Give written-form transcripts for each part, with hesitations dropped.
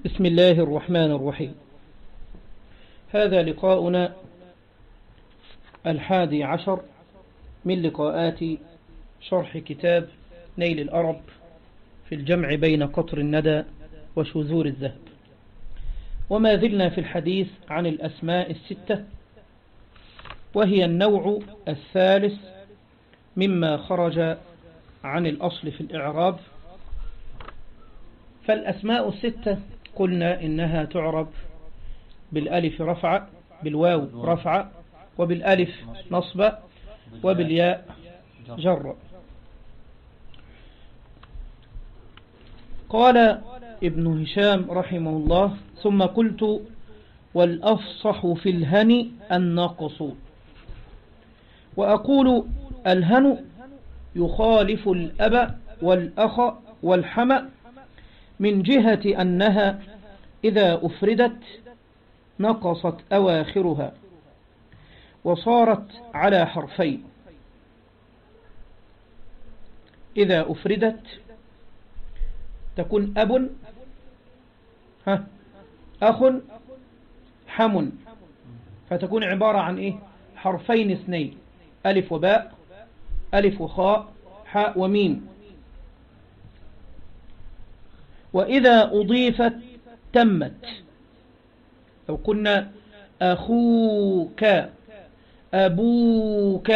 بسم الله الرحمن الرحيم. هذا لقاؤنا 11 من لقاءات شرح كتاب نيل الأرب في الجمع بين قطر الندى وشذور الذهب، وما زلنا في الحديث عن الأسماء الستة، وهي النوع الثالث مما خرج عن الأصل في الإعراب. فالأسماء الستة قلنا إنها تعرب بالألف رفع، بالواو رفع، وبالألف نصب، وبالياء جر. قال ابن هشام رحمه الله: ثم قلت: والأفصح في الهن النقص. وأقول: الهن يخالف الأب والأخ والحم من جهة أنها إذا أفردت نقصت أواخرها وصارت على حرفين. إذا أفردت تكون أب أخ حم، فتكون عبارة عن إيه؟ حرفين اثنين، ألف وباء، ألف وخاء، حاء وميم. وإذا أضيفت تمت، لو قلنا أخوك، أبوك،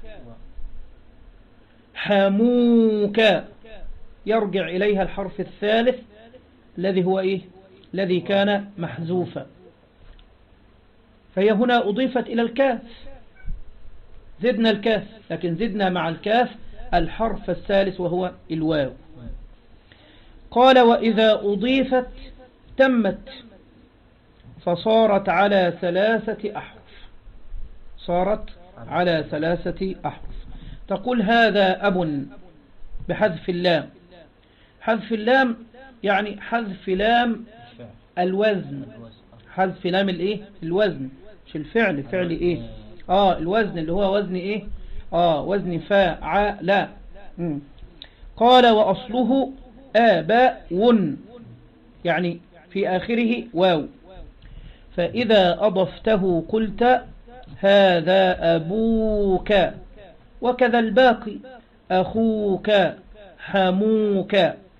حموك، يرجع إليها الحرف الثالث الذي هو إيه؟ الذي كان محذوفا، فهي هنا أضيفت إلى الكاف، زدنا الكاف، لكن زدنا مع الكاف الحرف الثالث وهو الواو. قال: وإذا أضيفت تمت فصارت على 3 أحرف، صارت على 3 أحرف. تقول: هذا أب بحذف اللام. حذف اللام يعني حذف لام الوزن، حذف لام الإيه؟ الوزن، مش الفعل، فعل إيه؟ الوزن اللي هو وزن إيه؟ وزن فاعل. قال: وأصله آباء، يعني في آخره واو، فإذا أضفته قلت هذا أبوك، وكذا الباقي أخوك، حموك.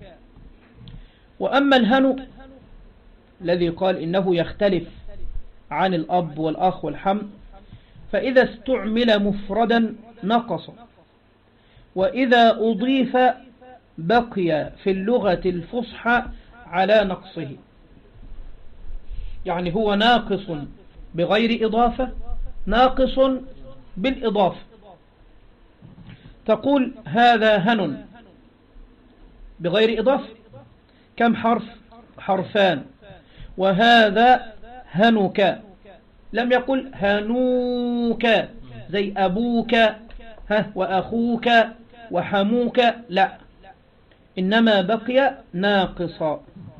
وأما الهن الذي قال إنه يختلف عن الأب والأخ والحم، فإذا استعمل مفردا نقص، وإذا أضيف بقي في اللغة الفصحى على نقصه، يعني هو ناقص بغير إضافة، ناقص بالإضافة. تقول هذا هن بغير إضافة كم حرف؟ حرفان. وهذا هنك، لم يقل هنوك زي أبوك وأخوك وحموك، لا، إنما بقي ناقصا،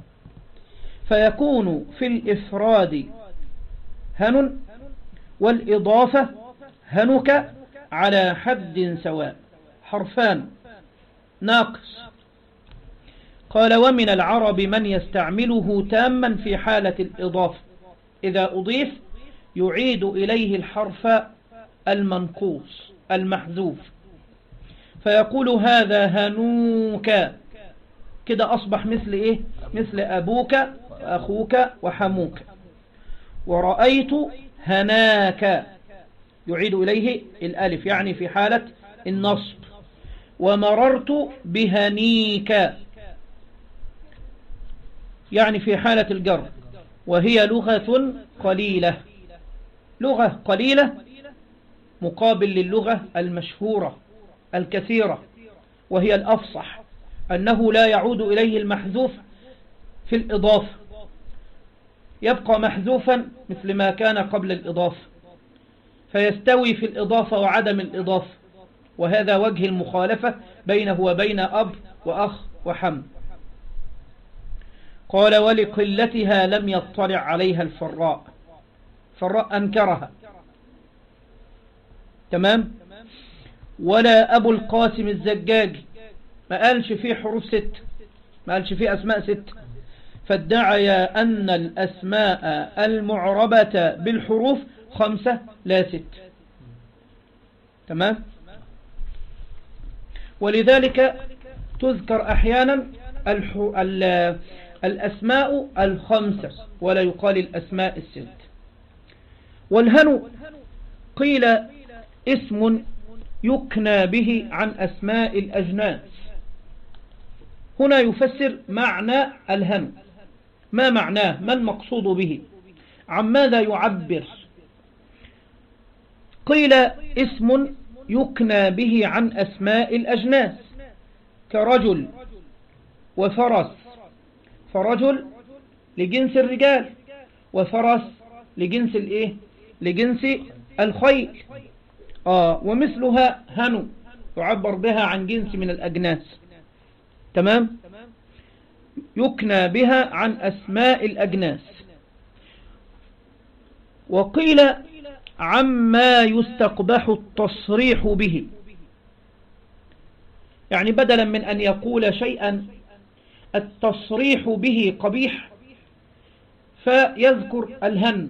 فيكون في الإفراد هن والإضافة هنك على حد سواء، حرفان ناقص. قال: ومن العرب من يستعمله تاما في حالة الإضافة، إذا أضيف يعيد إليه الحرف المنقوص المحذوف، فيقول هذا هنوك، كده أصبح مثل إيه؟ مثل أبوك وأخوك وحموك. ورأيت هناك يعيد إليه الألف، يعني في حالة النصب. ومررت بهنيك يعني في حالة الجر، وهي لغة قليلة، لغة قليلة مقابل للغة المشهورة الكثيرة، وهي الأفصح، أنه لا يعود إليه المحذوف في الإضافة، يبقى محذوفا مثل ما كان قبل الإضافة، فيستوي في الإضافة وعدم الإضافة، وهذا وجه المخالفة بينه وبين أب وأخ وحم. قال: ولقلتها لم يطلع عليها الفراء، فراء أنكرها، تمام. ولا أبو القاسم الزجاج، ما قالش فيه حروف 6، ما قالش فيه أسماء 6، فادعيا أن الأسماء المعربة بالحروف 5 لا 6. تمام. ولذلك تذكر أحيانا الأسماء 5 ولا يقال الأسماء 6. والهنو قيل اسم يكنى به عن أسماء الأجناس. هنا يفسر معنى الهنو، ما معناه، ما المقصود به، عن ماذا يعبر. قيل اسم يكنى به عن أسماء الأجناس كرجل وفرس، فرجل لجنس الرجال، وفرس لجنس الايه، لجنس الخيل. ومثلها هنو يعبر بها عن جنس من الأجناس. تمام. يكنى بها عن أسماء الأجناس. وقيل عما يستقبح التصريح به، يعني بدلا من أن يقول شيئا التصريح به قبيح فيذكر الهن،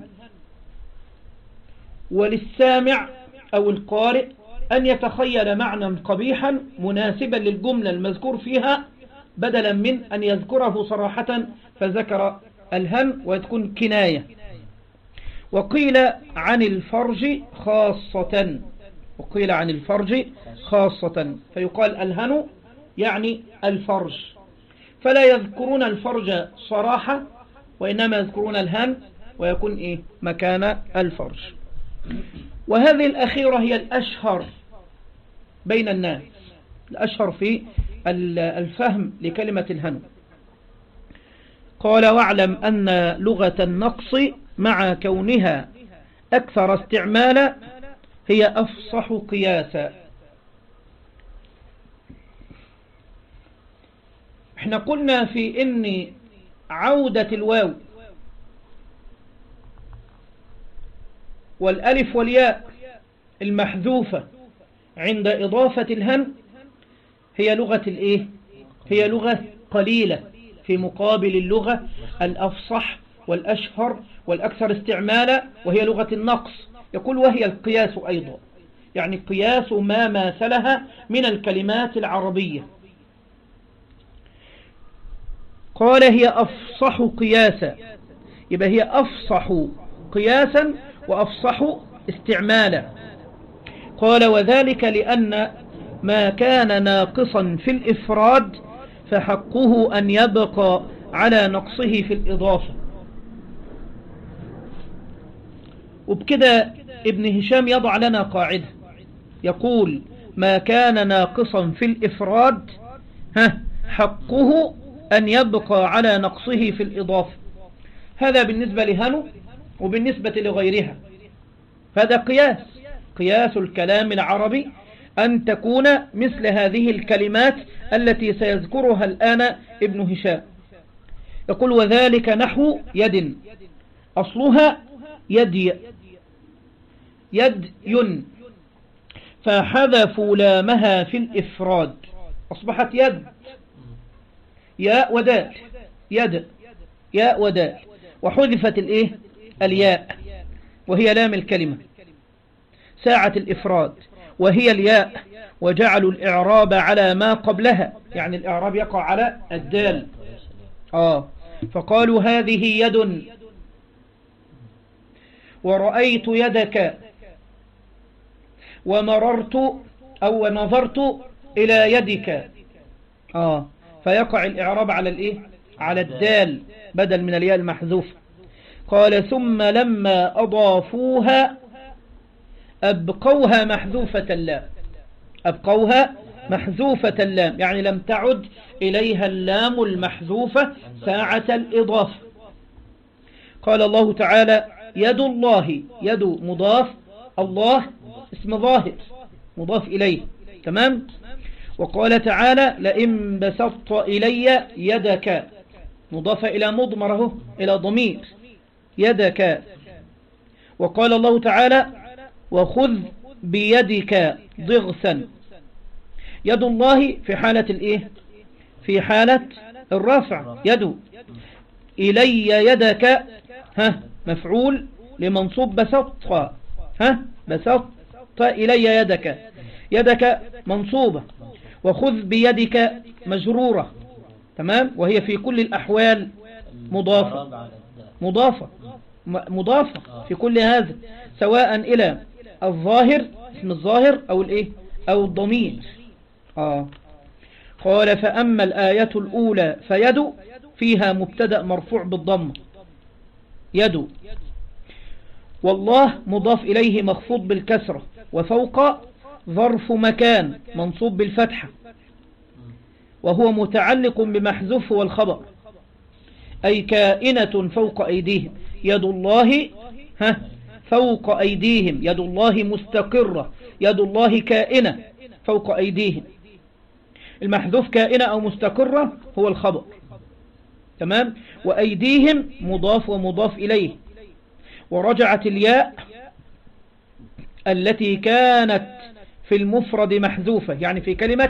وللسامع أو القارئ أن يتخيل معنى قبيحا مناسبا للجملة المذكور فيها، بدلا من أن يذكره صراحة فذكر الهن وتكون كناية. وقيل عن الفرج خاصة، وقيل عن الفرج خاصة، فيقال الهن يعني الفرج، فلا يذكرون الفرج صراحة وإنما يذكرون الهن ويكون إيه مكان الفرج. وهذه الأخيرة هي الأشهر بين الناس، الأشهر في الفهم لكلمة الهن. قال واعلم أن لغة النقص مع كونها أكثر استعمالا هي أفصح قياسا. احنا قلنا في إن عودة الواو والألف والياء المحذوفة عند إضافة الهن هي لغة الإيه؟ هي لغة قليلة في مقابل اللغة الأفصح والأشهر والأكثر استعمالا وهي لغة النقص. يقول وهي القياس أيضا، يعني قياس ما ماثلها من الكلمات العربية. قال هي أفصح قياسا، يبقى هي أفصح قياسا وأفصح استعمالا. قال وذلك لأن ما كان ناقصا في الإفراد فحقه أن يبقى على نقصه في الإضافة. وبكده ابن هشام يضع لنا قاعدة، يقول ما كان ناقصا في الإفراد حقه أن يبقى على نقصه في الإضافة. هذا بالنسبة لهنو وبالنسبة لغيرها. هذا قياس الكلام العربي أن تكون مثل هذه الكلمات التي سيذكرها الآن ابن هشام. يقول وذلك نحو يد، أصلها يد ين، فحذفوا لامها في الإفراد أصبحت يد، ياء ودال، يد ياء ودال، وحذفت الإيه الياء وهي لام الكلمة ساعة الإفراد وهي الياء، وجعلوا الإعراب على ما قبلها، يعني الإعراب يقع على الدال. فقالوا هذه يد، ورأيت يدك، ومررت أو نظرت إلى يدك. فيقع الإعراب على الإيه على الدال بدل من الياء المحذوفة. قال ثم لما أضافوها أبقوها محذوفة اللام، أبقوها محذوفة اللام، يعني لم تعد إليها اللام المحذوفة ساعة الإضافة. قال الله تعالى يد الله، يد مضاف، الله اسم ظاهر مضاف إليه. تمام. وقال تعالى لئن بسطت إلي يدك، مضاف إلى مضمره إلى ضمير يدك. وقال الله تعالى وخذ بيدك ضغثا، يد الله في حالة الإيه في حالة الرفع يد، إلي يدك مفعول لمنصوب بسطت بسطت إلي يدك، يدك منصوبة، وخذ بيدك مجرورة، تمام، وهي في كل الأحوال مضافة في كل هذا، سواء إلى الظاهر اسم الظاهر أو الإيه أو الضمير. قال فأما الآية الأولى فيد فيها مبتدأ مرفوع بالضمة يد، والله مضاف إليه مخفوض بالكسرة، وفوق ظرف مكان منصوب بالفتحة، وهو متعلق بمحذوف والخبر، أي كائنة فوق أيديهم، يد الله فوق أيديهم، يد الله مستقرة، يد الله كائنة فوق أيديهم. المحذوف كائنة أو مستقرة هو الخبر، تمام، وأيديهم مضاف ومضاف إليه. ورجعت الياء التي كانت في المفرد محذوفة، يعني في كلمة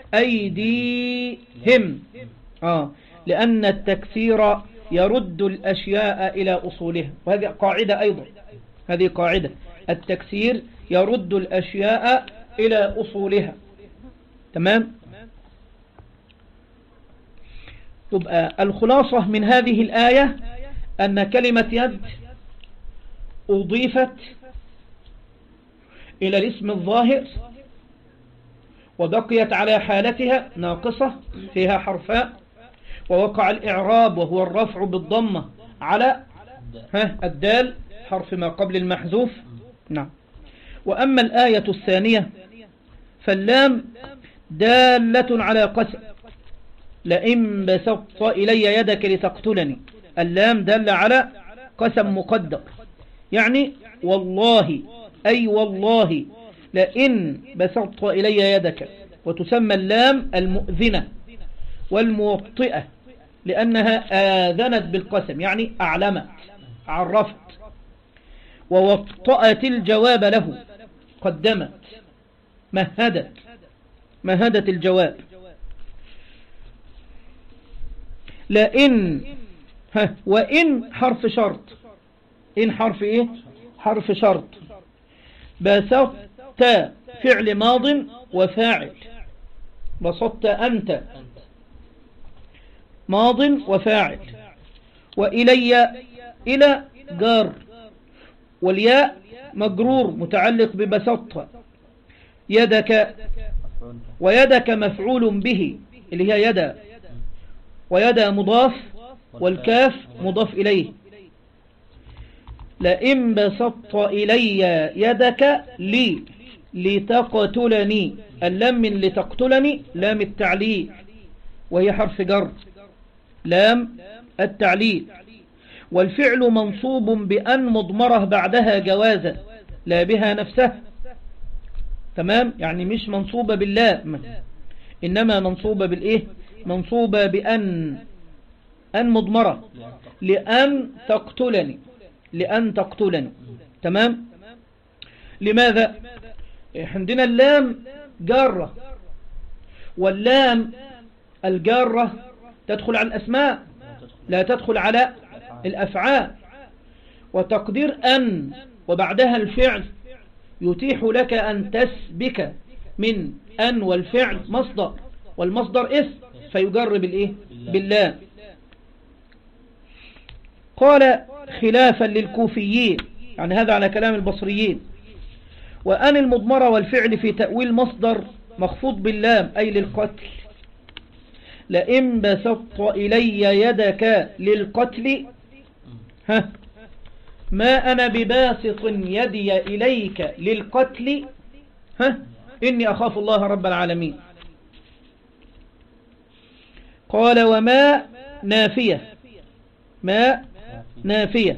أيديهم، لأن التكسير يرد الأشياء إلى أصولها، وهذه قاعدة أيضا، هذه قاعدة، التكسير يرد الأشياء إلى أصولها، تمام. يبقى الخلاصة من هذه الآية أن كلمة يد أضيفت إلى الاسم الظاهر وبقيت على حالتها ناقصة فيها حرفاء، ووقع الإعراب وهو الرفع بالضمة على الدال حرف ما قبل المحذوف. نعم. وأما الآية الثانية فاللام دالة على قسم، لئن بسطت إلي يدك لتقتلني، اللام دل على قسم مقدر، يعني والله، أي والله لئن بسطت إلي يدك. وتسمى اللام المؤذنة والموطئة لأنها آذنت بالقسم، يعني أعلمت، عرفت، ووطأت الجواب له، قدمت، مهدت الجواب. لئن وإن حرف شرط، إن حرف إيه؟ حرف شرط. بسطت فعل ماض وفاعل، بسطت أنت ماض وفاعل. وإلي إلى جار، والياء مجرور متعلق ببسطت. يدك ويدك مفعول به اللي هي يدا، ويدا مضاف والكاف مضاف إليه. لئن بسطت إلي يدك لتقتلني، اللام من لتقتلني لام التعليل، وهي حرف جر، لام التعليل. والفعل منصوب بأن مضمره بعدها جوازا لا بها نفسها، تمام، يعني مش منصوبة باللام، إنما منصوبة بالإيه؟ منصوبة بأن، أن مضمرة، لأن تقتلني، تمام. لماذا؟ عندنا اللام جارة، واللام الجارة تدخل على الأسماء لا تدخل على الأفعال. وتقدير أن وبعدها الفعل يتيح لك أن تسبك من أن والفعل مصدر، والمصدر اسم فيجر بالإيه؟ باللام. قال خلافا للكوفيين، يعني هذا على كلام البصريين، وأن المضمرة والفعل في تأويل مصدر مخفوض باللام أي للقتل. لئن بسطت إلي يدك للقتل ما أنا بباسط يدي إليك للقتل إني أخاف الله رب العالمين. قال وما نافية، ما نافية،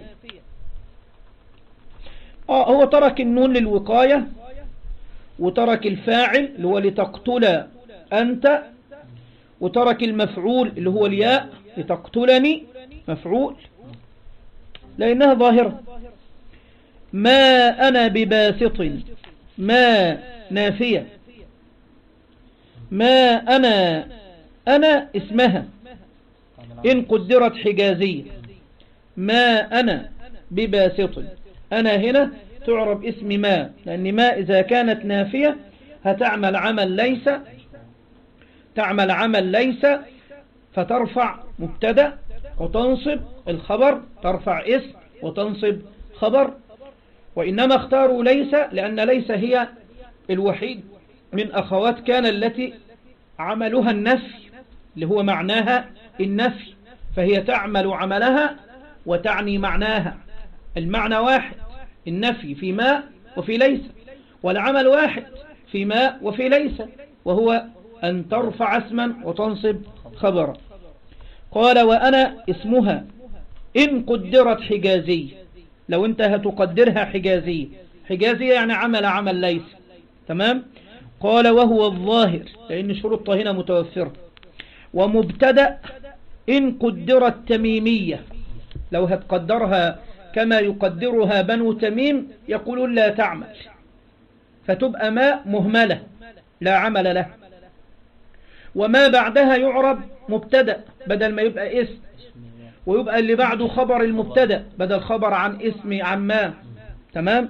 هو ترك النون للوقاية، وترك الفاعل اللي هو لتقتل أنت، وترك المفعول اللي هو الياء لتقتلني مفعول لأنها ظاهرة. ما أنا بباسط، ما نافية، ما أنا اسمها إن قدرت حجازية ما أنا بباسط، أنا هنا تعرب اسم ما، لأن ما إذا كانت نافية هتعمل عمل ليس، تعمل عمل ليس فترفع مبتدأ وتنصب الخبر، ترفع اسم وتنصب خبر. وإنما اختاروا ليس لأن ليس هي الوحيد من أخوات كان التي عملها النفي، اللي هو معناها النفي، فهي تعمل عملها وتعني معناها. المعنى واحد، النفي في ما وفي ليس، والعمل واحد في ما وفي ليس، وهو أن ترفع اسما وتنصب خبرا. قال وأنا اسمها إن قدرت حجازية، لو انت هتقدرها حجازية، حجازية يعني عمل ليس. تمام. قال وهو الظاهر لأن شروطها هنا متوفرة. ومبتدأ إن قدرت تميمية، لو هتقدرها كما يقدرها بنو تميم يقولون لا تعمل، فتبقى ما مهملة لا عمل له. وما بعدها يعرب مبتدأ بدل ما يبقى اسم، ويبقى اللي بعده خبر المبتدأ بدل خبر عن اسم عن ما. تمام.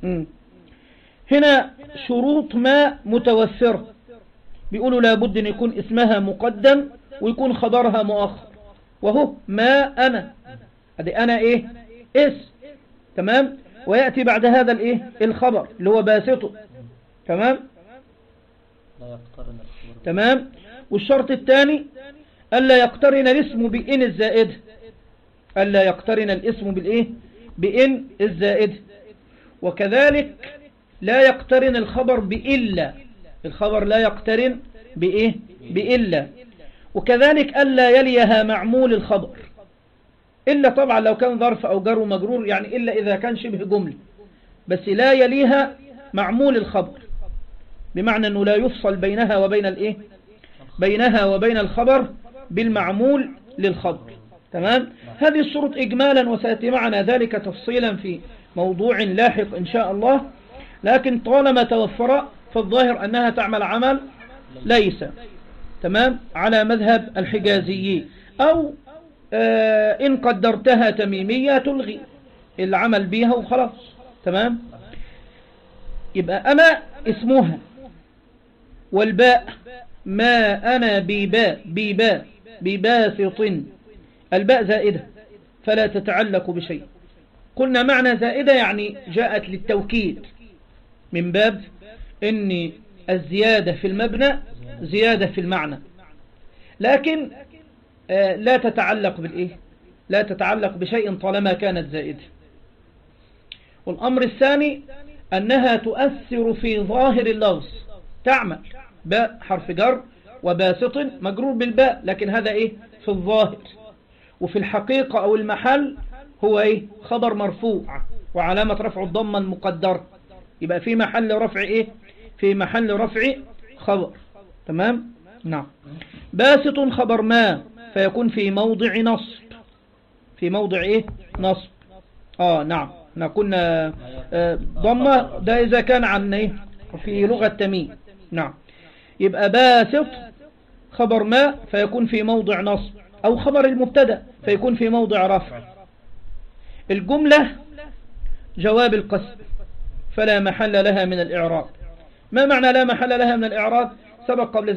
هنا شروط ما متوفرة، بيقولوا لابد أن يكون اسمها مقدم ويكون خبرها مؤخر، وهو ما أنا، هذه أنا إيه اسم. تمام. ويأتي بعد هذا الإيه الخبر اللي هو باسطه. تمام. تمام. والشرط الثاني ألا يقترن الاسم بإن الزائد، ألا يقترن الاسم بالإيه بإن الزائد. وكذلك لا يقترن الخبر بإلا، الخبر لا يقترن بإيه بإلا. وكذلك ألا يليها معمول الخبر، إلا طبعا لو كان ظرف أو جر ومجرور، يعني إلا إذا كان شبه جملة، بس لا يليها معمول الخبر، بمعنى أنه لا يفصل بينها وبين الإيه بينها وبين الخبر بالمعمول للخبر. تمام. هذه الشروط إجمالا، وسيأتي معنا ذلك تفصيلا في موضوع لاحق إن شاء الله، لكن طالما توفر فالظاهر أنها تعمل عمل ليس. تمام. على مذهب الحجازيين، أو إن قدرتها تميمية تلغي العمل بها وخلاص. تمام. يبقى أنا اسمها، والباء ما أنا بباسط، الباء زائدة فلا تتعلق بشيء. قلنا معنى زائدة يعني جاءت للتوكيد، من باب إن الزيادة في المبنى زيادة في المعنى، لكن لا تتعلق بالإيه لا تتعلق بشيء طالما كانت زائدة. والأمر الثاني أنها تؤثر في ظاهر اللفظ، تعمل باء حرف جر وباسط مجرور بالباء، لكن هذا إيه في الظاهر، وفي الحقيقة أو المحل هو إيه خبر مرفوع وعلامة رفع الضمة المقدرة، يبقى في محل رفع إيه في محل رفع خبر. تمام. نعم. باسط خبر ما فيكون في موضع نصب، في موضع إيه نصب. نعم. كنا ضمة ده إذا كان عن إيه في لغة تميم. نعم. يبقى باسط خبر ما فيكون في موضع نصب، أو خبر المبتدأ فيكون في موضع رفع. الجملة جواب القسم فلا محل لها من الإعراب. ما معنى لا محل لها من الإعراب؟ سبق قبل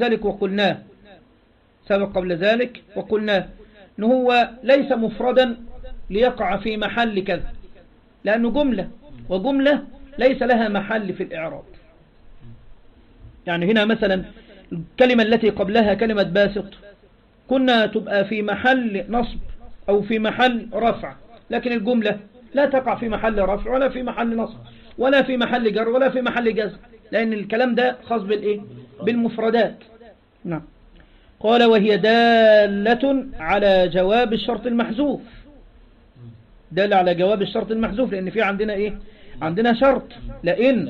ذلك وقلناه إنه هو ليس مفردا ليقع في محل كذا، لأنه جملة، وجملة ليس لها محل في الإعراب. يعني هنا مثلا الكلمة التي قبلها كلمة باسط كنا تبقى في محل نصب أو في محل رفع، لكن الجملة لا تقع في محل رفع ولا في محل نصب ولا في محل جر ولا في محل جزم، لأن الكلام ده خاص بالإيه بالمفردات. نعم. قال وهي دالة على جواب الشرط المحذوف، دالة على جواب الشرط المحذوف، لأن في عندنا إيه عندنا شرط لئن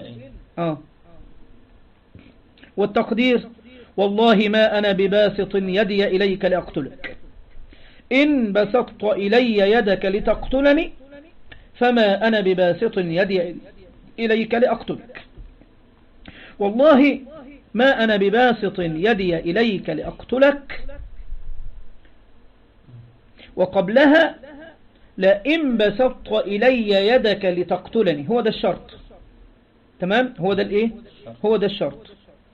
والتقدير والله ما أنا بباسط يدي إليك لأقتلك، إن بسطت إلي يدك لتقتلني فما أنا بباسط يدي إليك لأقتلك. والله ما أنا بباسط يدي إليك لأقتلك، وقبلها لئن بسطت إلي يدك لتقتلني، هو ده الشرط. تمام، هو ده الايه، هو ده الشرط.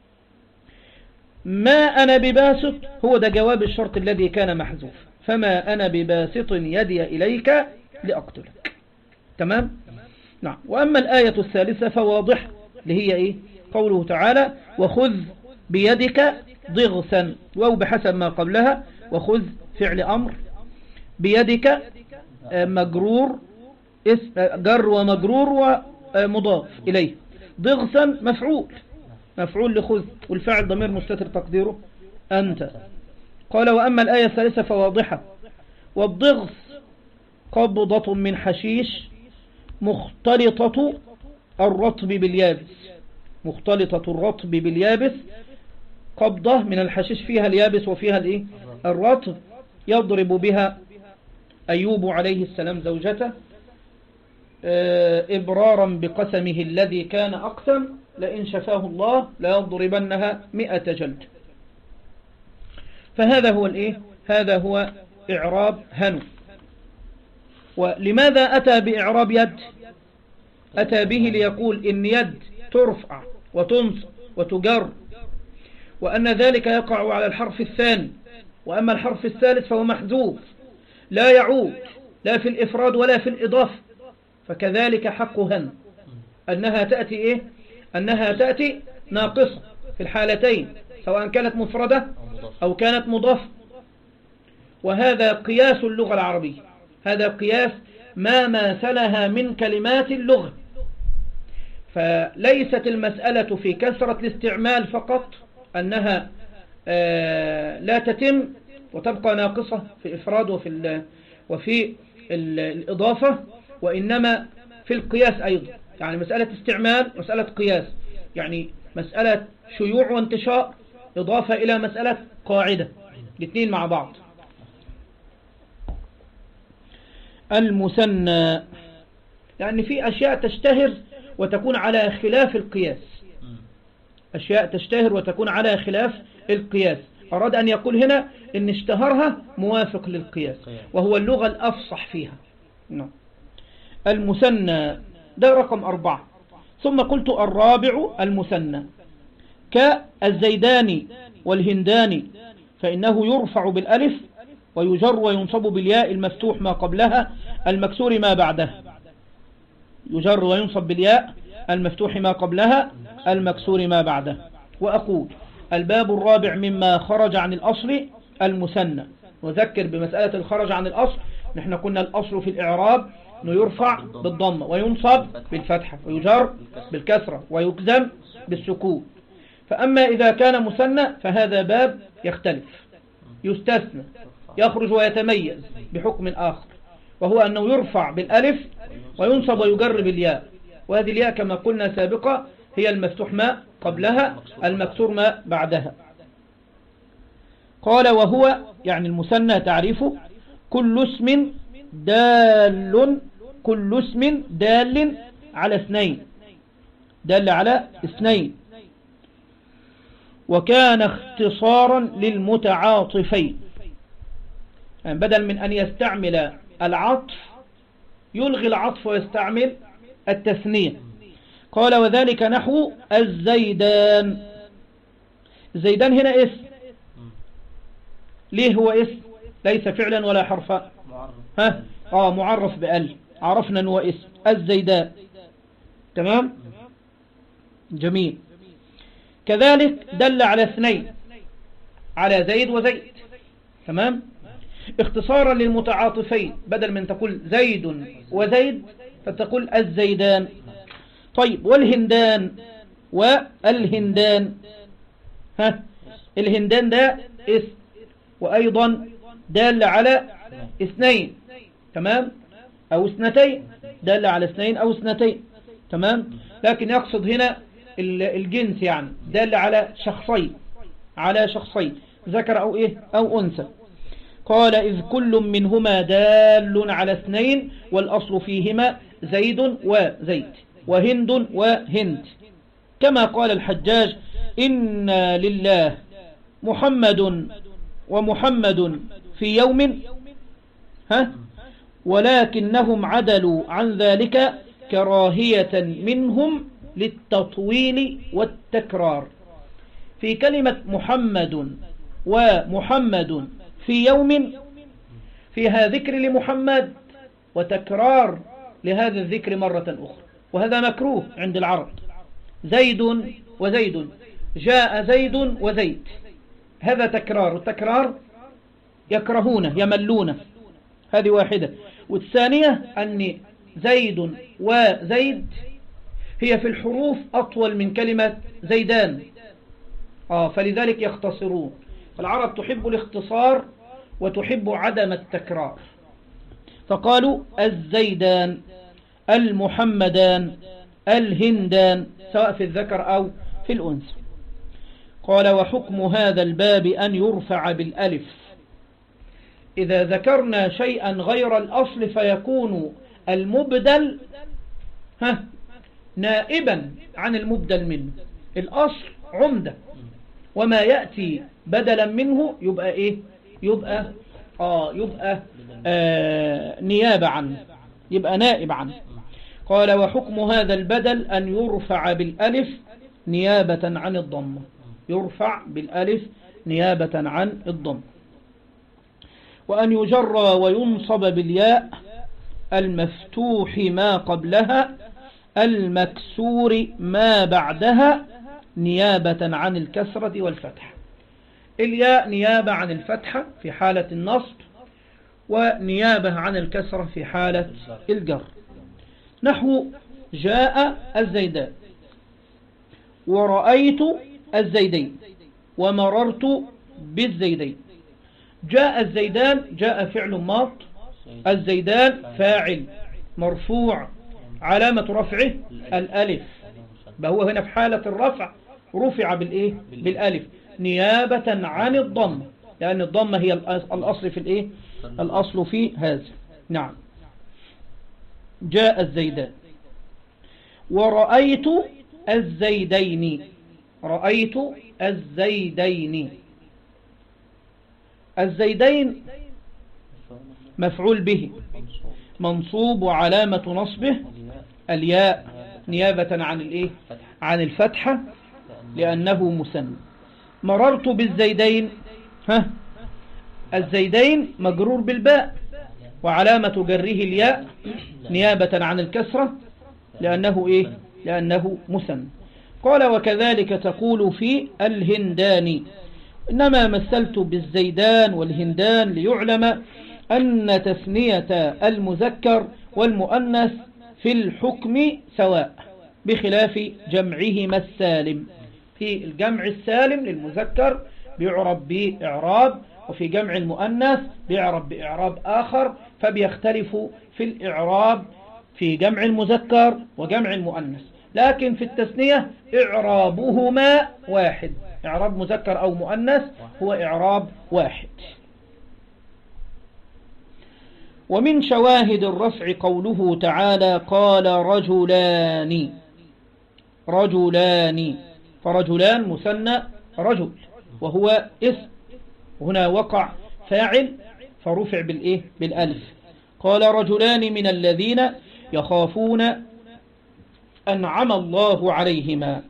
ما أنا بباسط هو ده جواب الشرط الذي كان محذوف، فما أنا بباسط يدي إليك لأقتلك. تمام. نعم. وأما الآية الثالثة فواضح، اللي هي إيه؟ قوله تعالى وخذ بيدك ضغثا، واو بحسب ما قبلها، وخذ فعل أمر، بيدك مجرور، جر ومجرور ومضاف إليه، ضغثا مفعول لخذ، والفاعل ضمير مستتر تقديره أنت. قال وأما الآية الثالثة فواضحة. والضغث قبضة من حشيش مختلطة الرطب باليابس، مختلطة الرطب باليابس، قبضة من الحشيش فيها اليابس وفيها الايه الرطب، يضرب بها أيوب عليه السلام زوجته إبرارا بقسمه الذي كان أقسم لئن شفاه الله ليضربنها 100 جلد. فهذا هو الايه، هذا هو إعراب هنو. ولماذا أتى بإعراب يد؟ أتى به ليقول إن يد ترفع وتنصب وتجر، وأن ذلك يقع على الحرف الثاني، وأما الحرف الثالث فهو محذوف لا يعود لا في الإفراد ولا في الإضافة. فكذلك حق هن أنها تأتي إيه؟ أنها تأتي ناقصة في الحالتين، سواء كانت مفردة أو كانت مضافة. وهذا قياس اللغة العربية، هذا قياس ما ماثلها من كلمات اللغة. فليست المسألة في كثرة الاستعمال فقط، أنها لا تتم وتبقى ناقصة في الإفراد وفي الإضافة، وإنما في القياس أيضا. يعني مسألة استعمال، مسألة قياس، يعني مسألة شيوع وانتشار إضافة إلى مسألة قاعدة، الاثنين مع بعض. المثنى، يعني في أشياء تشتهر وتكون على خلاف القياس، أشياء تشتهر وتكون على خلاف القياس. أراد أن يقول هنا إن اشتهرها موافق للقياس، وهو اللغة الأفصح فيها. المثنى ده رقم 4. ثم قلت الرابع المثنى كالزيداني والهنداني، فإنه يرفع بالألف ويجر وينصب بالياء المفتوح ما قبلها المكسور ما بعدها، يجر وينصب بالياء المفتوح ما قبلها المكسور ما بعدها. وأقول الباب الرابع مما خرج عن الأصل المثنى. وذكر بمسألة الخرج عن الأصل، نحن كنا الأصل في الإعراب أنه يرفع بالضمة وينصب بالفتحة ويجر بالكسرة ويجزم بالسكون. فأما إذا كان مثنى فهذا باب يختلف، يستثنى، يخرج ويتميز بحكم آخر، وهو أنه يرفع بالألف وينصب ويجر بالياء، وهذه الياء كما قلنا سابقا هي المفتوح ما قبلها المكسور ما بعدها. قال وهو يعني المثنى تعريفه كل اسم دال على اثنين، دال على اثنين، وكان اختصارا للمتعاطفين، يعني بدل من أن يستعمل العطف يلغي العطف ويستعمل التثنية. قال وذلك نحو الزيدان. الزيدان هنا اسم، ليه هو اسم؟ ليس فعلا ولا حرفا. معرف بأل، عرفنا أنه اسم الزيدان. تمام، جميل. كذلك دل على اثنين، على زيد وزيد. تمام، اختصارا للمتعاطفين، بدل من تقول زيد وزيد فتقول الزيدان. طيب والهندان والهندان، الهندان ده اسم وأيضا دال على اثنين، تمام، أو اثنتين، دال على اثنين أو اثنتين. تمام، لكن يقصد هنا الجنس، يعني دال على شخصين، على شخصين ذكر أو إيه أو أنثى. قال إذ كل منهما دال على اثنين والأصل فيهما زيد وزيد وهند وهند، كما قال الحجاج إن لله محمد ومحمد في يوم ها؟ ولكنهم عدلوا عن ذلك كراهية منهم للتطويل والتكرار. في كلمة محمد ومحمد في يوم فيها ذكر لمحمد وتكرار لهذا الذكر مرة أخرى، وهذا مكروه عند العرب. زيد وزيد، جاء زيد وزيد، هذا تكرار، والتكرار يكرهونه يملونه. هذه واحدة. والثانية أن زيد وزيد هي في الحروف أطول من كلمة زيدان، فلذلك يختصرون. العرب تحب الاختصار وتحب عدم التكرار، فقالوا الزيدان، المحمدان، الهندان، سواء في الذكر أو في الأنثى. قال وحكم هذا الباب أن يرفع بالألف إذا ذكرنا شيئا غير الأصل، فيكون المبدل نائبا عن المبدل منه. الأصل عمدة، وما يأتي بدلا منه يبقى إيه؟ يبقى نيابة عنه، يبقى نائب عنه. قال وحكم هذا البدل أن يرفع بالألف نيابة عن الضمة، يرفع بالألف نيابة عن الضمة. وأن يجرى وينصب بالياء المفتوح ما قبلها المكسور ما بعدها نيابة عن الكسرة والفتح. الياء نيابة عن الفتحة في حالة النصب، ونيابة عن الكسرة في حالة الجر. نحو جاء الزيدان، ورأيت الزيدين، ومررت بالزيدين. جاء الزيدان، جاء فعل ماض، الزيدان فاعل مرفوع علامة رفعه الألف، فهو هنا في حالة الرفع رفع بالإيه؟ بالألف نيابة عن الضم، لأن الضمة هي الأصل في الإيه؟ الأصل في هذا. نعم. جاء الزيدان. ورأيت الزيدين، رأيت الزيدين. الزيدين مفعول به منصوب، وعلامة نصبه الياء نيابة عن الإيه؟ عن الفتحة لأنه مثنى. مررت بالزيدين، الزيدين مجرور بالباء، وعلامة جره الياء نيابة عن الكسرة لأنه إيه؟ لأنه مثنى. قال وكذلك تقول في الهندان. إنما مثلت بالزيدان والهندان ليعلم أن تثنية المذكر والمؤنث في الحكم سواء، بخلاف جمعهما السالم. في الجمع السالم للمذكر بيعرب بإعراب، وفي جمع المؤنث بيعرب بإعراب آخر، فبيختلف في الإعراب في جمع المذكر وجمع المؤنث. لكن في التثنية إعرابهما واحد، إعراب مذكر أو مؤنث هو إعراب واحد. ومن شواهد الرفع قوله تعالى قال رجلان، رجلان، فرجلان مثنى رجل وهو اسم، هنا وقع فاعل فرفع بالإيه؟ بالألف. قال رجلان من الذين يخافون أنعم الله عليهما.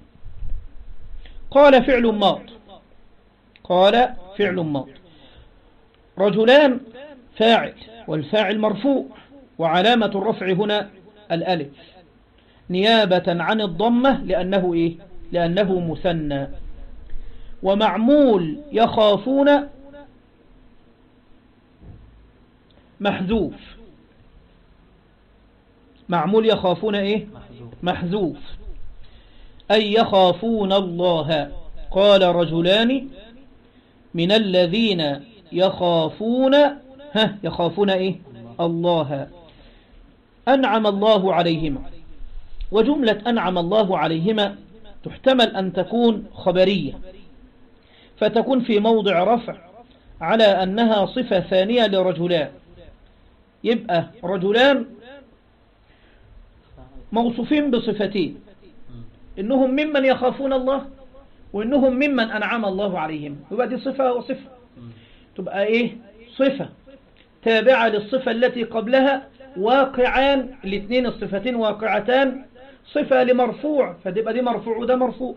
قال فعل ماض، قال فعل ماض. رجلان فاعل، والفاعل مرفوع، وعلامة الرفع هنا الألف نيابة عن الضمة لأنه إيه؟ لأنه مثنى. ومعمول يخافون محذوف، معمول يخافون إيه؟ محذوف، أي يخافون الله. قال رجلان من الذين يخافون، يخافون إيه؟ الله. أنعم الله عليهما. وجملة أنعم الله عليهما تحتمل أن تكون خبرية، فتكون في موضع رفع على أنها صفة ثانية لرجلان. يبقى رجلان موصوفين بصفتين، إنهم ممن يخافون الله، وإنهم ممن أنعم الله عليهم. يبقى دي صفة وصفة، تبقى إيه؟ صفة تابعة للصفة التي قبلها واقعان، الاثنين الصفتين واقعتان، صفة لمرفوع فتبقى دي مرفوع وده مرفوع.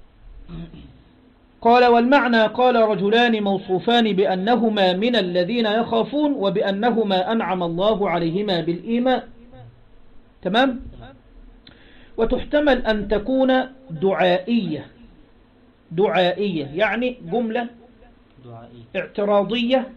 قال والمعنى قال رجلان موصوفان بأنهما من الذين يخافون وبأنهما أنعم الله عليهما بالإيمان. تمام. وتحتمل أن تكون دعائية، دعائية يعني جملة اعتراضية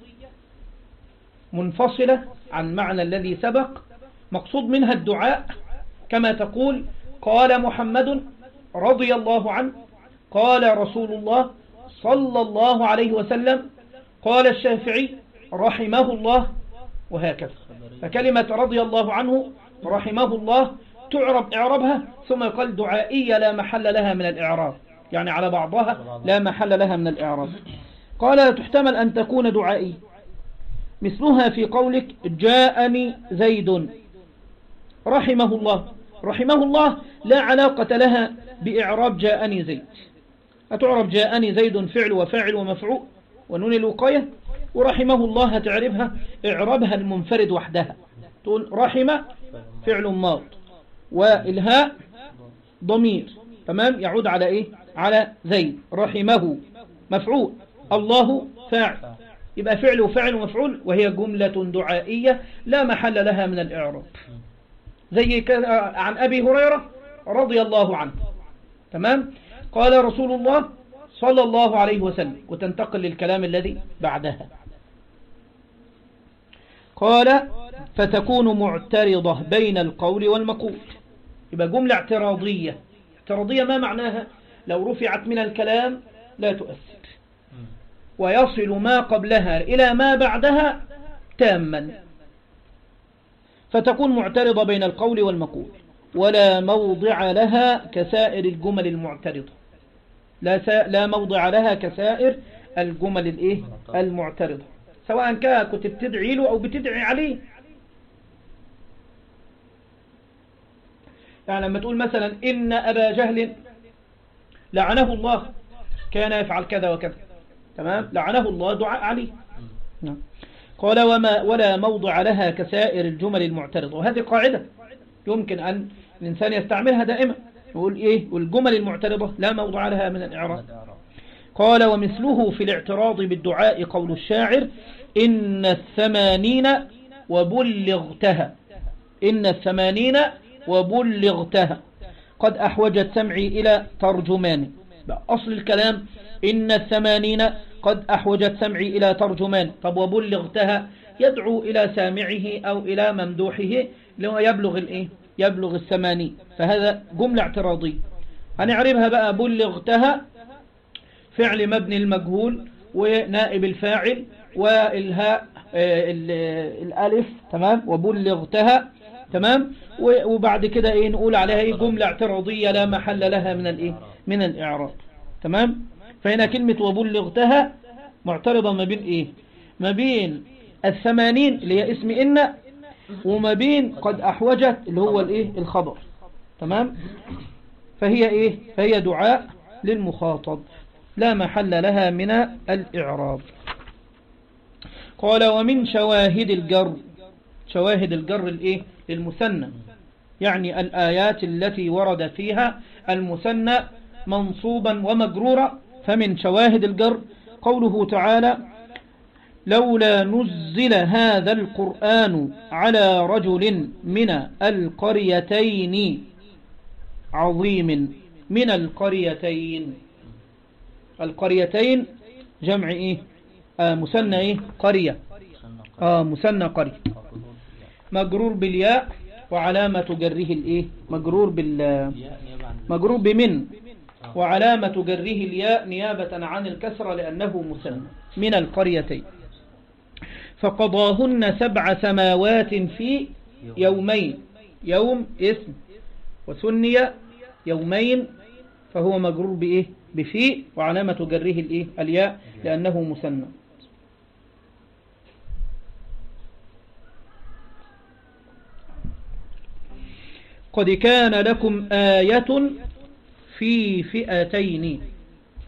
منفصلة عن معنى الذي سبق، مقصود منها الدعاء، كما تقول قال محمد رضي الله عنه، قال رسول الله صلى الله عليه وسلم، قال الشافعي رحمه الله، وهكذا. فكلمة رضي الله عنه رحمه الله تعرب إعرابها ثم يقال دعائية لا محل لها من الإعراب، يعني على بعضها لا محل لها من الإعراب. قال تحتمل أن تكون دعائية، مثلها في قولك جاءني زيد رحمه الله. رحمه الله لا علاقة لها بإعراب جاءني زيد، هتعرب جاءني زيد فعل وفاعل ومفعول ونون الوقاية، ورحمه الله هتعربها إعرابها المنفرد وحدها، تقول رحمة فعل ماض والهاء ضمير، تمام، يعود على إيه؟ على زيد. رحمه مفعول، الله فاعل، يبقى فعل وفاعل ومفعول، وهي جملة دعائية لا محل لها من الإعراب. زي عن أبي هريرة رضي الله عنه، تمام، قال رسول الله صلى الله عليه وسلم، وتنتقل للكلام الذي بعدها. قال فتكون معترضة بين القول والمقول، يبقى جملة اعتراضية. اعتراضية ما معناها؟ لو رفعت من الكلام لا تؤثر، ويصل ما قبلها إلى ما بعدها تاما، فتكون معترضة بين القول والمقول، ولا موضع لها كسائر الجمل المعترضة، لا موضع لها كسائر الجمل المعترضة، سواء كنت بتدعي له أو بتدعي عليه. يعني لما تقول مثلا إن أبا جهل لعنه الله كان يفعل كذا وكذا، تمام، لعنه الله دعاء عليه. قال ولا موضع لها كسائر الجمل المعترضة، وهذه قاعدة يمكن أن الإنسان يستعملها دائما، يقول والجمل المعترضة لا موضع لها من الإعراب. قال ومثله في الاعتراض بالدعاء قول الشاعر إن الثمانين وبلغتها، إن الثمانين وبلغتها قد أحوجت سمعي إلى ترجمان. أصل الكلام إن الثمانين قد أحوجت سمعي إلى ترجمان. طب وبلغتها يدعو إلى سامعه أو إلى ممدوحه لما يبلغ الثمانين، فهذا جملة اعتراضية. هنعربها بقى بلغتها فعل مبني المجهول ونائب الفاعل والهاء الألف، تمام، وبلغتها، تمام، وبعد كده نقول عليها جملة اعتراضية لا محل لها من الإعراب، تمام. فهنا كلمة وبلغتها معترضة ما بين ما بين الثمانين اللي هي اسم إن، وما بين قد أحوجت اللي هو الخبر، تمام. فهي دعاء للمخاطب لا محل لها من الإعراب. قال ومن شواهد الجر، شواهد الجر للمثنى، يعني الآيات التي ورد فيها المثنى منصوبا ومجرورا. فمن شواهد الجر قوله تعالى لولا نزل هذا القرآن على رجل من القريتين عظيم. من القريتين، القريتين جمع مثنى قرية، مثنى قرية، مجرور بالياء وعلامة جره مجرور بمن، وعلامة جره الياء نيابة عن الكسرة لأنه مثنى. من القريتين فقضاهن 7 سماوات في يومين، يوم اسم وثني يومين، فهو مجرور بفي وعلامة جره الياء لأنه مثنى. قد كان لكم آية في فئتين،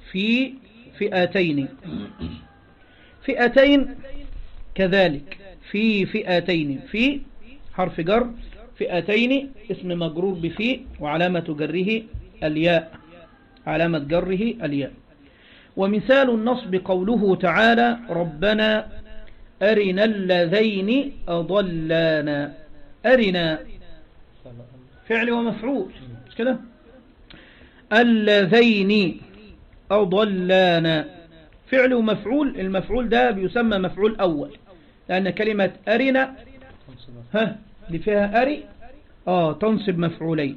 فئتين كذلك في فئتين، في حرف جر، فئتين اسم مجرور بفي، وعلامة جره الياء، علامة جره الياء. ومثال النصب قوله تعالى ربنا أرنا اللذين أضلانا. أرنا فعل ومفعول مش كده؟ اللذين أضلانا فعل ومفعول. المفعول ده بيسمى مفعول أول، لأن كلمة أرنا اللي فيها أري تنصب مفعولين.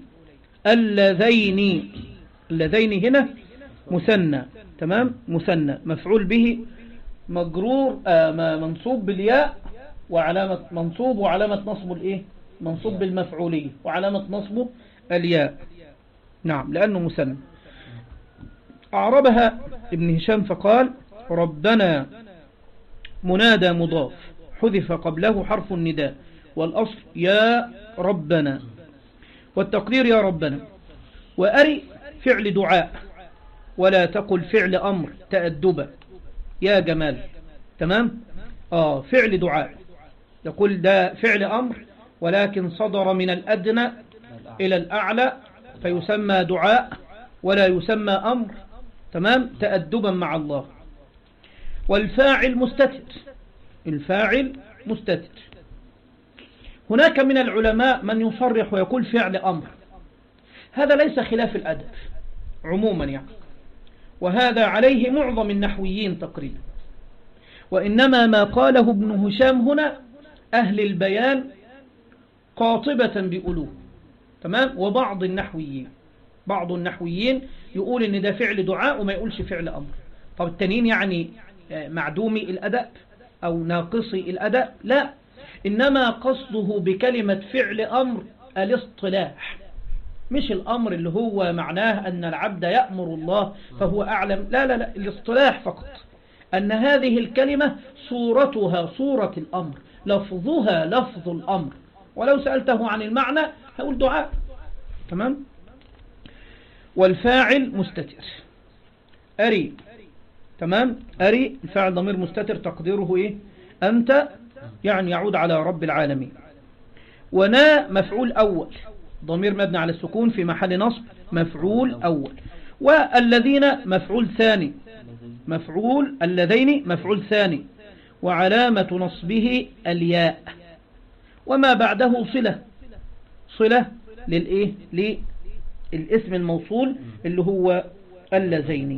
اللذين، اللذين هنا مثنى، تمام، مثنى مفعول به مجرور منصوب بالياء، وعلامة منصوب، وعلامة نصبه الايه؟ منصوب بالمفعولية، وعلامة نصبه الياء، نعم، لأنه مثنى. أعربها ابن هشام فقال ربنا منادى مضاف حذف قبله حرف النداء، والأصل يا ربنا، والتقدير يا ربنا. وأري فعل دعاء، ولا تقل فعل أمر تأدبا يا جمال، تمام. فعل دعاء، يقول ده فعل أمر ولكن صدر من الأدنى إلى الأعلى فيسمى دعاء ولا يسمى أمر، تمام، تأدبا مع الله. والفاعل مستتر، الفاعل مستتر. هناك من العلماء من يصرح ويقول فعل أمر، هذا ليس خلاف الأدب عموما يعني، وهذا عليه معظم النحويين تقريبا، وإنما ما قاله ابن هشام هنا أهل البيان قاطبة بألوه، تمام. وبعض النحويين، بعض النحويين يقول إن ده فعل دعاء وما يقولش فعل أمر. طب التانيين يعني معدومي الأداء أو ناقصي الأداء؟ لا، إنما قصده بكلمة فعل أمر الاصطلاح، مش الأمر اللي هو معناه أن العبد يأمر الله فهو أعلم، لا لا لا، الاصطلاح فقط، أن هذه الكلمة صورتها صورة الأمر، لفظها لفظ الأمر، ولو سألته عن المعنى هقول دعاء، تمام. والفاعل مستتر، أري، تمام، أري الفاعل ضمير مستتر تقديره إيه؟ أنت، يعني يعود على رب العالمين. ونا مفعول أول ضمير مبني على السكون في محل نصب مفعول أول. والذين مفعول ثاني، مفعول الذين مفعول ثاني، وعلامة نصبه الياء، وما بعده صلة، صلة للإيه؟ للاسم الموصول اللي هو اللذين.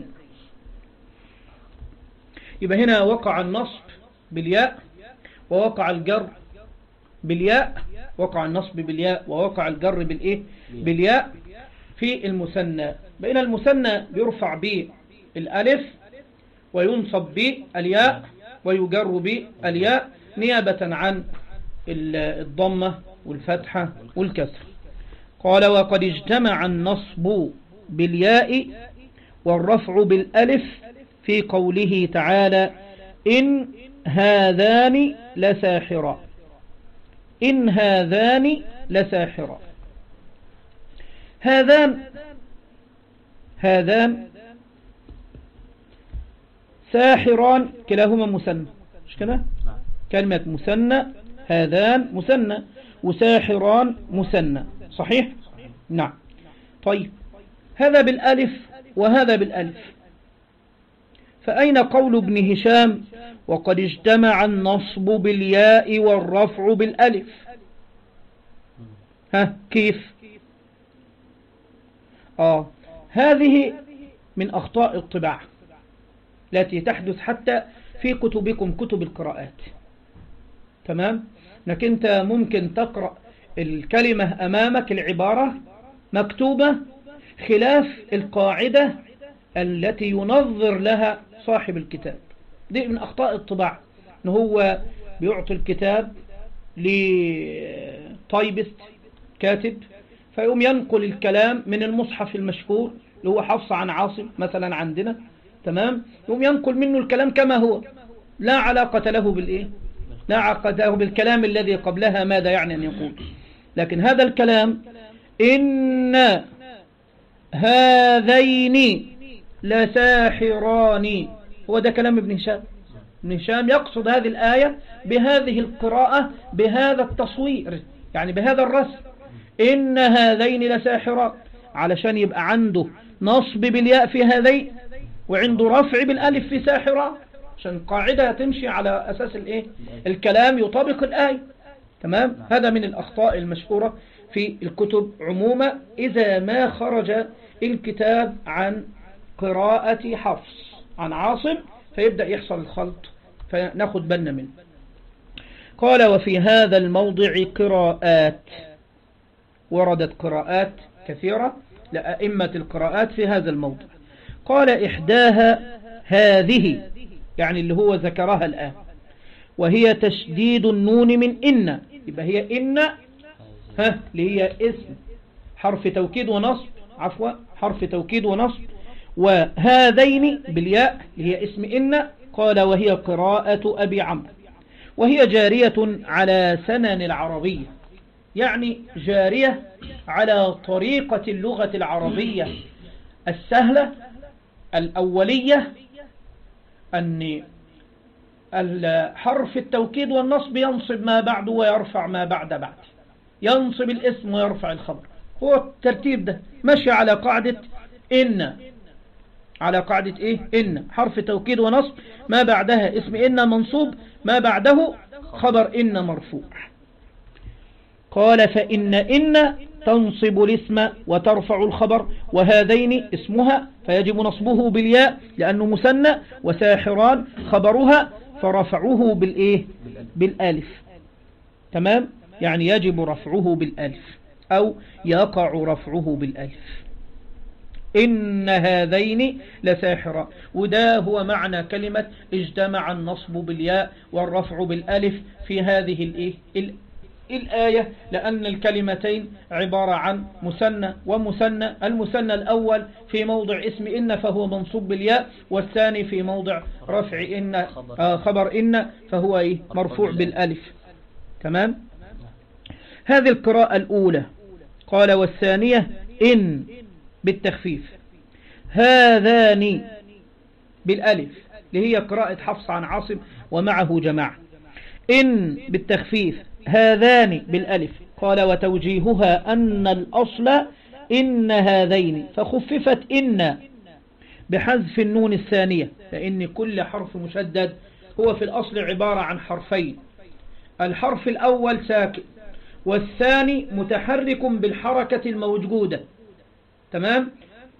يبقى هنا وقع النصب بالياء ووقع الجر بالياء، وقع النصب بالياء ووقع الجر بالإيه؟ بالياء في المثنى. بين المثنى بيرفع بالالف وينصب بالياء ويجر بالياء نيابة عن الضمة والفتحة والكسر. قال وقد اجتمع النصب بالياء والرفع بالالف في قوله تعالى إن هذان لساحران، إن هذان لساحران. هذان ساحران كلاهما مثنى، مش كده؟ كلمة مثنى، هذان مثنى، وساحران مثنى، صحيح؟ نعم. طيب هذا بالالف وهذا بالالف، فأين قول ابن هشام وقد اجتمع النصب بالياء والرفع بالالف؟ كيف؟ هذه من أخطاء الطباعة التي تحدث حتى في كتبكم، كتب القراءات، تمام. انك انت ممكن تقرأ الكلمة أمامك، العبارة مكتوبة خلاف القاعدة التي ينظر لها صاحب الكتاب. دي من أخطاء الطباعة، ان هو بيعطي الكتاب لطيبست كاتب فيقوم ينقل الكلام من المصحف المشهور اللي هو حفص عن عاصم مثلا عندنا، تمام، يقوم ينقل منه الكلام كما هو، لا علاقة له بالإيه؟ لا علاقة له بالكلام الذي قبلها ماذا يعني أن يقول. لكن هذا الكلام إن هذين لساحران، هو ده كلام ابن هشام، ابن هشام يقصد هذه الآية بهذه القراءة بهذا التصوير، يعني بهذا الرسم، إن هذين لساحران، علشان يبقى عنده نصب بالياء في هذين وعنده رفع بالالف في ساحران، عشان قاعدة تمشي على أساس الكلام يطابق الآية. تمام. هذا من الأخطاء المشهورة في الكتب عموما إذا ما خرج الكتاب عن قراءة حفص عن عاصم، فيبدأ يحصل الخلط، فناخد بالنا منه. قال وفي هذا الموضع قراءات، وردت قراءات كثيرة لأئمة القراءات في هذا الموضع. قال إحداها هذه، يعني اللي هو ذكرها الآن، وهي تشديد النون من إن، يبقى هي إن اللي هي اسم حرف توكيد ونصب، عفوا حرف توكيد ونصب، وهذين بالياء اللي هي اسم إن. قال وهي قراءة أبي عمرو، وهي جارية على سنن العربية، يعني جارية على طريقة اللغة العربية السهلة الأولية، أن الحرف التوكيد والنصب ينصب ما بعده ويرفع ما بعد، ينصب الاسم ويرفع الخبر. هو الترتيب ده ماشي على قاعدة إن، على قاعدة إيه؟ إن حرف توكيد ونصب، ما بعدها اسم إن منصوب، ما بعده خبر إن مرفوع. قال فإن تنصب الاسم وترفع الخبر، وهذين اسمها فيجب نصبه بالياء لأنه مثنى، وساحران خبرها فرفعوه بالإيه؟ بالالف. تمام، يعني يجب رفعه بالالف أو يقع رفعه بالالف. إن هذين لساحران، وده هو معنى كلمة اجتمع النصب بالياء والرفع بالالف في هذه الآية، لأن الكلمتين عبارة عن مثنى ومثنى. المثنى الأول في موضع اسم إن فهو منصوب بالياء، والثاني في موضع رفع إن خبر إن فهو مرفوع بالألف. تمام. هذه القراءة الأولى. قال والثانية إن بالتخفيف، هذان بالألف، اللي هي قراءة حفص عن عاصم ومعه جماعة. إن بالتخفيف، هذان بالألف. قال وتوجيهها أن الأصل إن هذين، فخففت إن بحذف النون الثانية، لأن كل حرف مشدد هو في الأصل عبارة عن حرفين، الحرف الأول ساكن والثاني متحرك بالحركة الموجودة. تمام.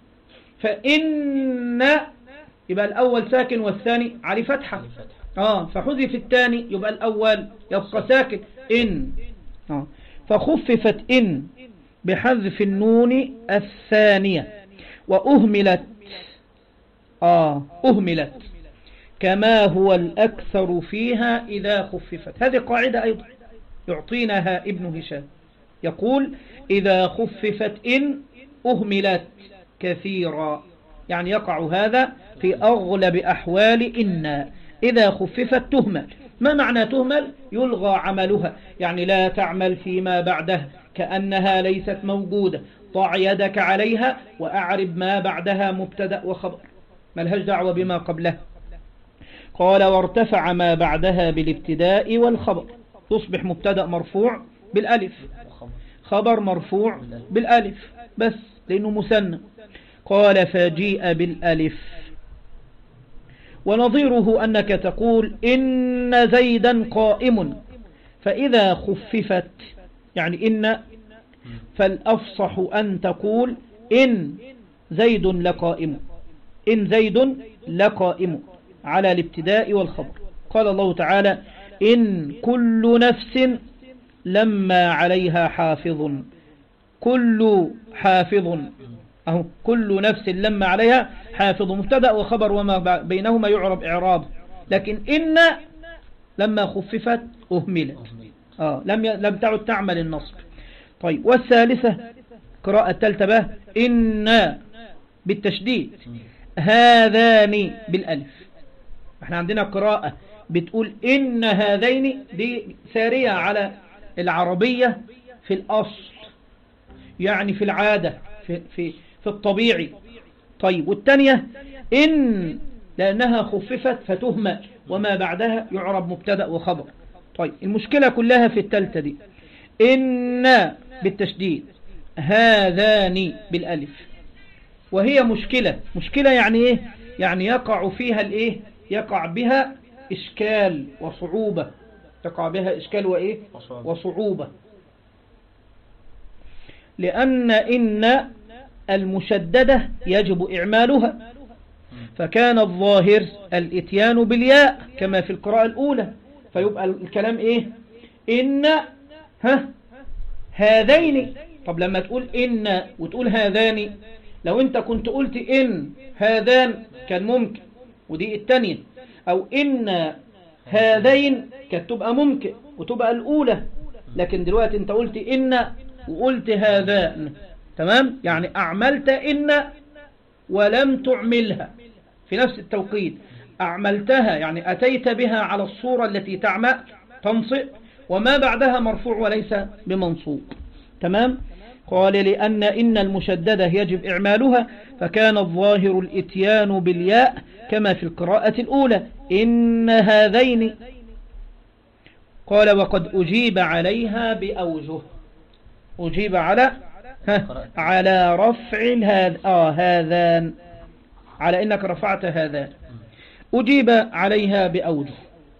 فإن يبقى الأول ساكن والثاني على فتحة، فحذف الثاني يبقى الأول يبقى ساكن إن، فخففت إن بحذف النون الثانية، وأهملت أهملت كما هو الأكثر فيها إذا خففت. هذه قاعدة أيضا يعطينها ابن هشام، يقول إذا خففت إن أهملت كثيرا، يعني يقع هذا في أغلب أحوال إن، إذا خففت تهمل. ما معنى تهمل؟ يلغى عملها، يعني لا تعمل فيما بعدها، كأنها ليست موجودة. ضع يدك عليها وأعرب ما بعدها مبتدأ وخبر، ملهاش دعوة بما قبلها. قال وارتفع ما بعدها بالابتداء والخبر، تصبح مبتدأ مرفوع بالألف، خبر مرفوع بالألف بس لأنه مثنى. قال فجيء بالألف، ونظيره أنك تقول إن زيدا قائم، فإذا خففت يعني إن، فالأفصح أن تقول إن زيد لقائم، إن زيد لقائم على الابتداء والخبر. قال الله تعالى إن كل نفس لما عليها حافظ، كل حافظ كل نفس لما عليها حافظ، مبتدأ وخبر وما بينهما يعرب إعراب، لكن إن لما خففت أهملت، لم تعد تعمل النصب. طيب والثالثة قراءة الثالثة إن بالتشديد، هذان بالألف. احنا عندنا قراءة بتقول إن هذين، دي سارية على العربية في الأصل، يعني في العادة، في الطبيعي. طيب والثانية إن لأنها خففت فتهمل، وما بعدها يعرب مبتدأ وخبر. طيب المشكلة كلها في التالتة دي، إن بالتشديد، هذان بالألف، وهي مشكلة يعني إيه؟ يعني يقع فيها الإيه؟ يقع بها إشكال وصعوبة، تقع بها إشكال وإيه؟ وصعوبة، لأن إن المشددة يجب إعمالها، فكان الظاهر الإتيان بالياء كما في القراءة الأولى، فيبقى الكلام إيه؟ إن هذين. طب لما تقول إن وتقول هذان، لو أنت كنت قلت إن هذان كان ممكن، ودي التانية، أو إن هذين كانت تبقى ممكن وتبقى الأولى، لكن دلوقتي أنت قلت إن وقلت هذان، تمام؟ يعني أعملت إن ولم تعملها في نفس التوقيت، أعملتها يعني أتيت بها على الصورة التي تعمل تنصب، وما بعدها مرفوع وليس بمنصوب، تمام؟ قال لأن إن المشددة يجب إعمالها، فكان الظاهر الإتيان بالياء كما في القراءة الأولى، إن هذين. قال وقد أجيب عليها بأوجه، أجيب على رفع هذان، على إنك رفعت هذان، أجيب عليها بأوجه.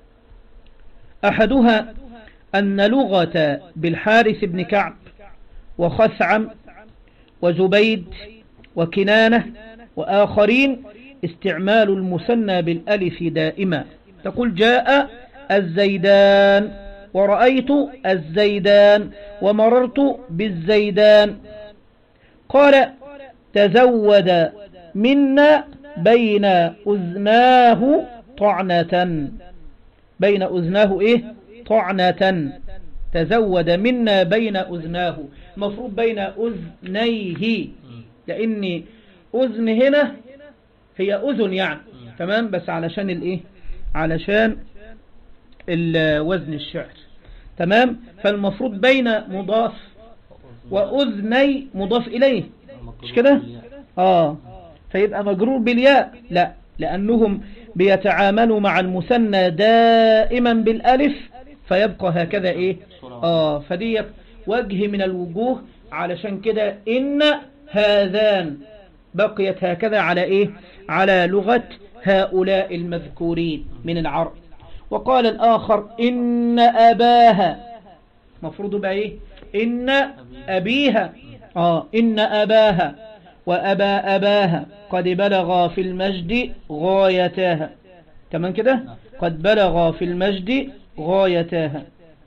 أحدها أن لغة بالحارث بن كعب وخثعم وزبيد وكنانة وآخرين استعمال المثنى بالألف دائما، تقول جاء الزيدان، ورأيت الزيدان، ومررت بالزيدان. قال تزود منا بين أذناه طعنة، بين أذناه إيه؟ طعنة، تزود منا بين أذناه، المفروض بين أذنيه، لأن أذن هنا هي أذن يعني، تمام؟ بس علشان الإيه؟ علشان وزن الشعر، تمام؟ فالمفروض بين مضاف وأذني مضاف إليه، مش كده؟ فيبقى مجرور بالياء، لا، لأنهم بيتعاملوا مع المثنى دائما بالألف، فيبقى هكذا إيه؟ فدي وجه من الوجوه، علشان كده إن هذان بقيت هكذا على إيه؟ على لغة هؤلاء المذكورين من العرب. وقال الآخر إن أباها، مفروض بقى إيه؟ إن أبيها، إن أباها وأبا أباها قد بلغ في المجد غايتاها، تمام كده؟ قد بلغ في المجد غايتاها.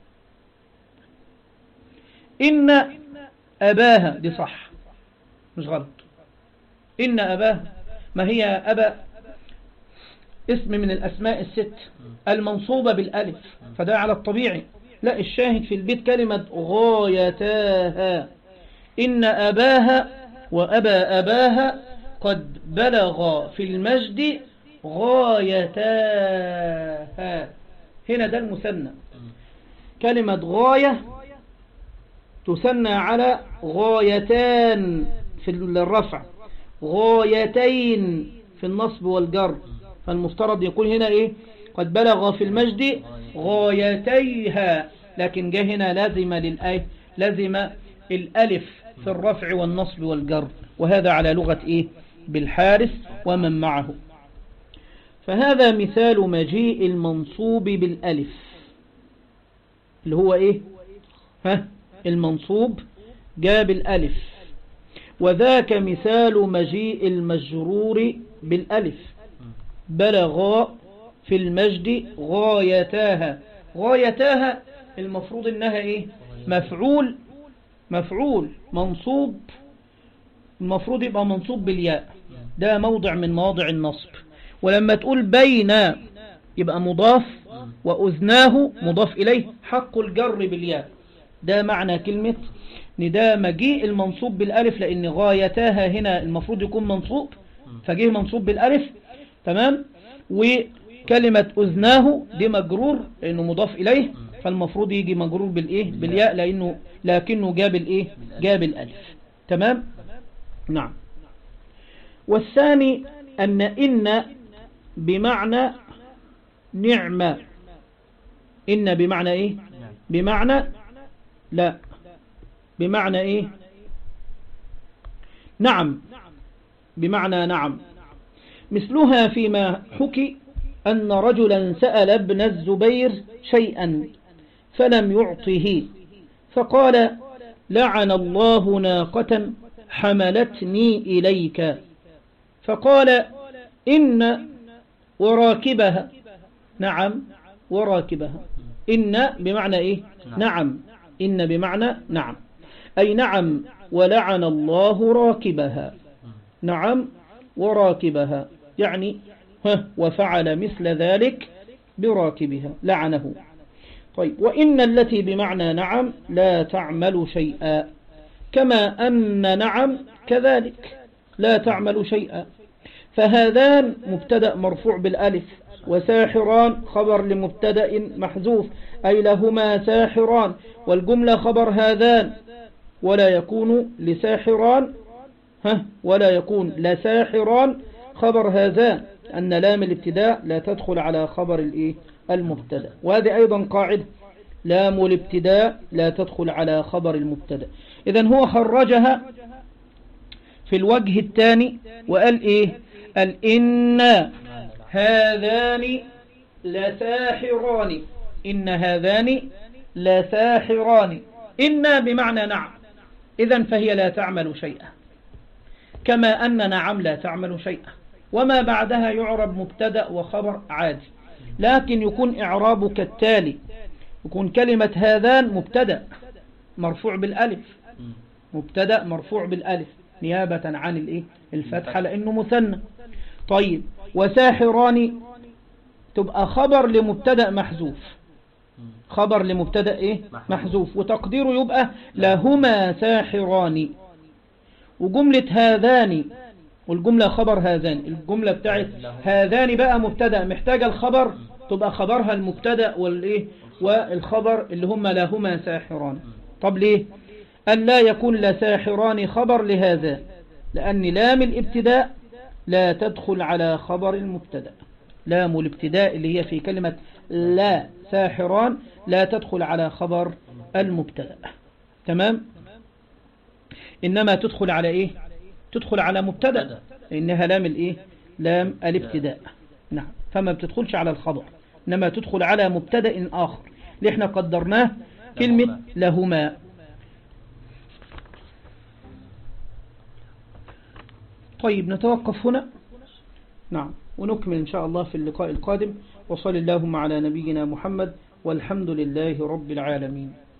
إن أباها دي صح مش غلط، إن أباها، ما هي أبا اسم من الأسماء الست المنصوبة بالألف، فده على الطبيعي. لا، الشاهد في البيت كلمة غايتاها، إن أباها وأبا أباها قد بلغ في المجد غايتاها، هنا ده المثنى، كلمة غاية تثنى على غايتان في الرفع، غايتين في النصب والجر، فالمفترض يقول هنا إيه؟ قد بلغ في المجد غايتيها، لكن جه هنا لازم الألف في الرفع والنصب والجر، وهذا على لغة إيه؟ بالحارث ومن معه. فهذا مثال مجيء المنصوب بالألف، اللي هو إيه؟ المنصوب جاء بالألف. وذاك مثال مجيء المجرور بالألف، بلغ في المجد غايتاها. غايتاها المفروض إنها إيه؟ مفعول منصوب، المفروض يبقى منصوب بالياء، ده موضع من مواضع النصب. ولما تقول بين يبقى مضاف، وأذناه مضاف إليه، حق الجر بالياء، ده معنى كلمة نداء مجيء المنصوب بالألف، لأن غايتاها هنا المفروض يكون منصوب، فجيه منصوب بالألف، تمام؟ وكلمة أذناه دي مجرور لأنه مضاف إليه، فالمفروض يجي مجرور بالإيه؟ بالياء، لكنه جاب الإيه؟ جاب الألف، تمام؟ نعم. والثاني أن بمعنى نعمة. إن بمعنى إيه؟ بمعنى لا، بمعنى إيه؟ نعم، بمعنى نعم. مثلها فيما حكي أن رجلا سأل ابن الزبير شيئا فلم يعطه، فقال: لعن الله ناقة حملتني إليك. فقال: إن وراكبها. نعم، وراكبها. إن بمعنى إيه؟ نعم. إن بمعنى نعم، أي نعم، ولعن الله راكبها. نعم، وراكبها يعني وفعل مثل ذلك براكبها، لعنه. طيب، وإن التي بمعنى نعم لا تعمل شيئا، كما أن نعم كذلك لا تعمل شيئا. فهذان مبتدأ مرفوع بالألف، وساحران خبر لمبتدأ محذوف، أي لهما ساحران، والجملة خبر هذان، ولا يكون لساحران ولا يكون لساحران خبر هذان، أن لام الابتداء لا تدخل على خبر المبتدأ. وهذه أيضا قاعدة، لام الابتداء لا تدخل على خبر المبتدأ. إذن هو خرجها في الوجه الثاني وقال إيه؟ قال إن هذان لساحران. إن هذان لساحران. إن بمعنى نعم، إذن فهي لا تعمل شيئا، كما أن نعم لا تعمل شيئا. وما بعدها يعرب مبتدأ وخبر عادي، لكن يكون إعرابه كالتالي: يكون كلمة هذان مبتدأ مرفوع بالألف، مبتدأ مرفوع بالألف نيابة عن الفتحة لأنه مثنى. طيب، وساحران تبقى خبر لمبتدأ محذوف، خبر لمبتدأ محذوف، وتقديره يبقى لهما ساحران. وجملة هذان، والجملة خبر هذان، الجملة بتاعت هذان بقى مبتدأ محتاجة الخبر، تبقى خبرها المبتدأ والخبر اللي هم لهما ساحران. طب ليه؟ أن لا يكون لساحران خبر لهذا، لأن لام الابتداء لا تدخل على خبر المبتدأ. لام الابتداء اللي هي في كلمة لا ساحران لا تدخل على خبر المبتدأ. تمام؟ إنما تدخل على إيه؟ تدخل على مبتدأ، إنها لام لام الابتداء. نعم، فما بتدخلش على الخبر، إنما تدخل على مبتدأ آخر اللي احنا قدرناه كلمة لهما. طيب، نتوقف هنا. نعم، ونكمل إن شاء الله في اللقاء القادم. وصل اللهم على نبينا محمد، والحمد لله رب العالمين.